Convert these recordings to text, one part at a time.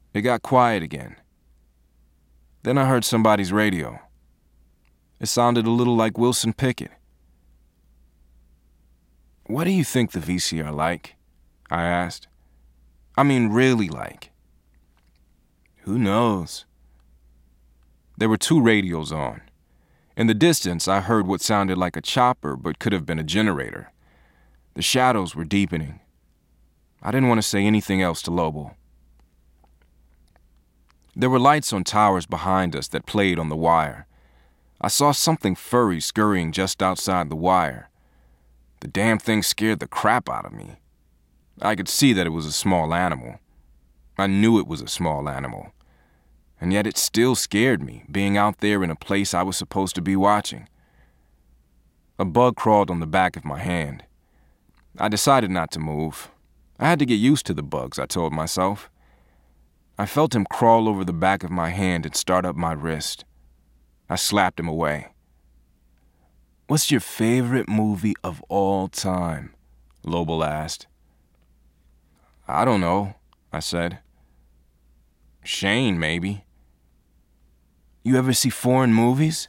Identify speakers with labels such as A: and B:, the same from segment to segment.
A: It got quiet again. Then I heard somebody's radio. It sounded a little like Wilson Pickett. "What do you think the VCR like?" I asked. "I mean, really like." "Who knows?" There were 2 radios on. In the distance, I heard what sounded like a chopper but could have been a generator. The shadows were deepening. I didn't want to say anything else to Lobo. There were lights on towers behind us that played on the wire. I saw something furry scurrying just outside the wire. The damn thing scared the crap out of me. I could see that it was a small animal. I knew it was a small animal. And yet it still scared me, being out there in a place I was supposed to be watching. A bug crawled on the back of my hand. I decided not to move. I had to get used to the bugs, I told myself. I felt him crawl over the back of my hand and start up my wrist. I slapped him away. "What's your favorite movie of all time?" Lobo asked. "I don't know," I said. "Shane, maybe." "You ever see foreign movies?"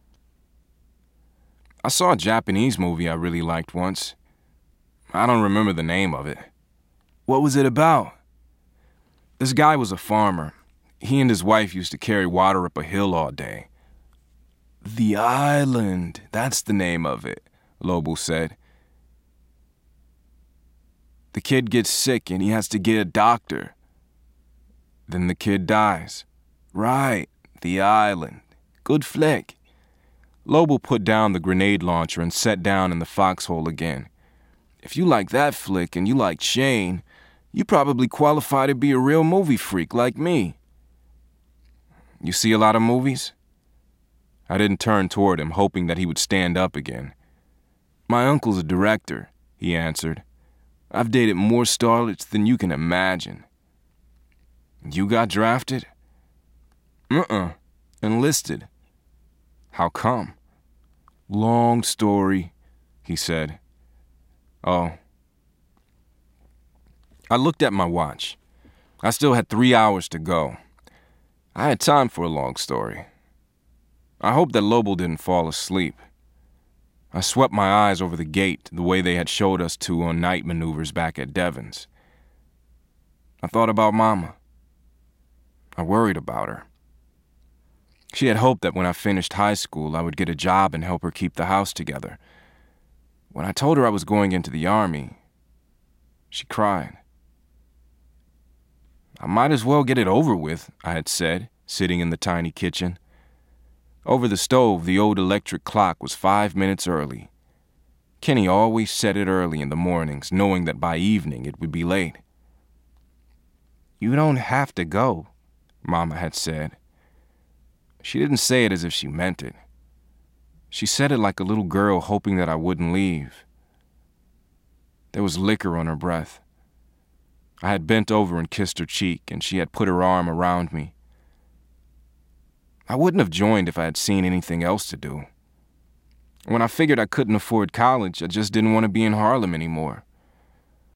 A: "I saw a Japanese movie I really liked once. I don't remember the name of it." "What was it about?" "This guy was a farmer. He and his wife used to carry water up a hill all day." "The Island, that's the name of it," Lobo said. "The kid gets sick and he has to get a doctor. Then the kid dies." "Right, The Island. Good flick." Lobo put down the grenade launcher and sat down in the foxhole again. "If you like that flick and you like Shane, you probably qualify to be a real movie freak like me." "You see a lot of movies?" I didn't turn toward him, hoping that he would stand up again. "My uncle's a director," he answered. "I've dated more starlets than you can imagine." "You got drafted?" Enlisted." "How come?" "Long story," he said. "Oh." I looked at my watch. I still had 3 hours to go. I had time for a long story. I hoped that Lobo didn't fall asleep. I swept my eyes over the gate the way they had showed us to on night maneuvers back at Devon's. I thought about Mama. I worried about her. She had hoped that when I finished high school, I would get a job and help her keep the house together. When I told her I was going into the Army, she cried. "I might as well get it over with," I had said, sitting in the tiny kitchen. Over the stove, the old electric clock was 5 minutes early. Kenny always set it early in the mornings, knowing that by evening it would be late. "You don't have to go," Mama had said. She didn't say it as if she meant it. She said it like a little girl hoping that I wouldn't leave. There was liquor on her breath. I had bent over and kissed her cheek, and she had put her arm around me. I wouldn't have joined if I had seen anything else to do. When I figured I couldn't afford college, I just didn't want to be in Harlem anymore.